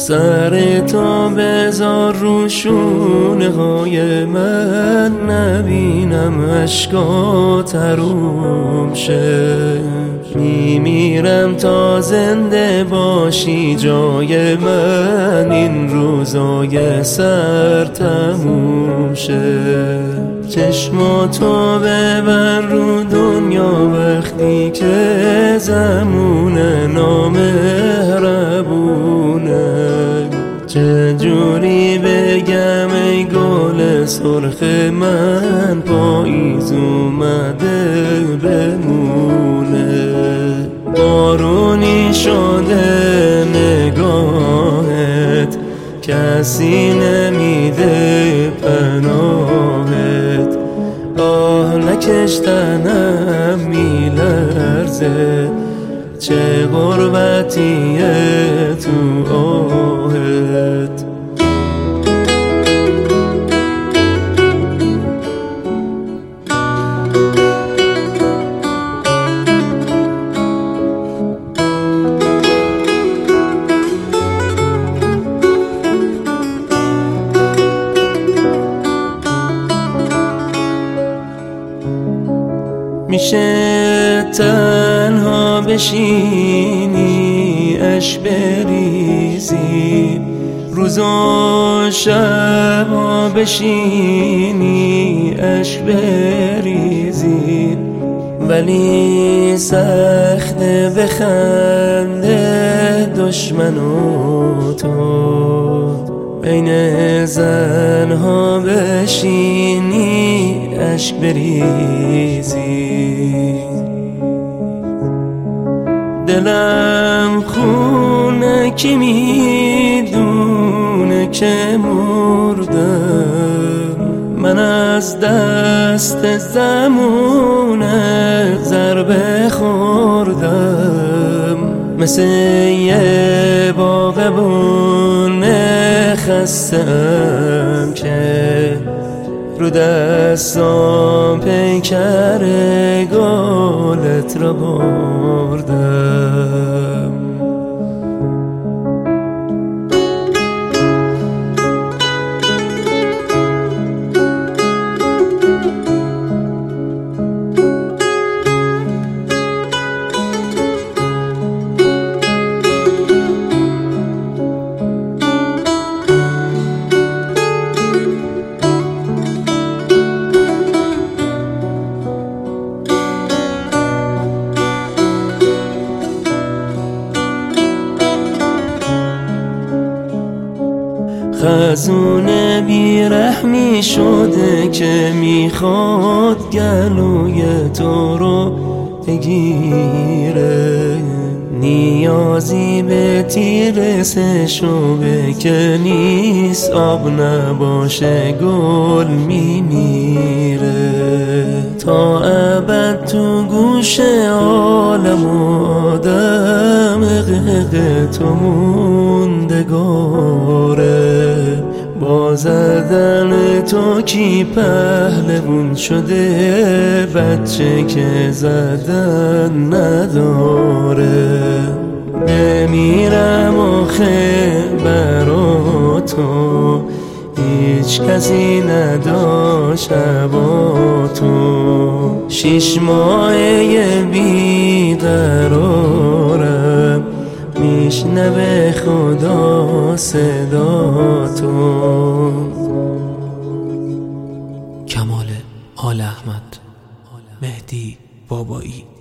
سر تو بذار رو شونه های من، نبینم اشکات حروم شه. میمیرم تا زنده باشی جای من، این روزای سر تموم شه. چشماتو ببر رو دنیا وقتی که زمونه نامهربونه. چجوری بگم ای گل سرخ من، پاییز اومده بمونه. بارونی شده نگاهت، کسی نمیده پناهت. آه نکشتنم میلرزه، چه غربتیه تو آهت. میشه تنها بشینی عشق بریزی، روز و شبا بشینی عشق بریزی. ولی سخته بخنده دشمن و تو، بین زنها بشینی عشق بریزی. دلم خونه کی میدونه که مردم، من از دست زمونه ضربه خوردم. مثل یه باغبون خستم که رو دستام پیکر گلت را بردم. خزون بیرحمی شده که میخواد گلوی تو رو بگیره. نیازی به تیر سشوبه که نیست، آب نباشه گل میمیره. تا ابد تو گوش عالم و آدم غق تو موندگاره. با زدن تو کی پهلوون شده، بچه که زدن نداره. بمیرم آخه برا تو، هیچ کسی نداشت با تو. 6 ماهه بیقرارم، میشنوه خدا صدا تو. کمال آل احمد، مهدی بابایی.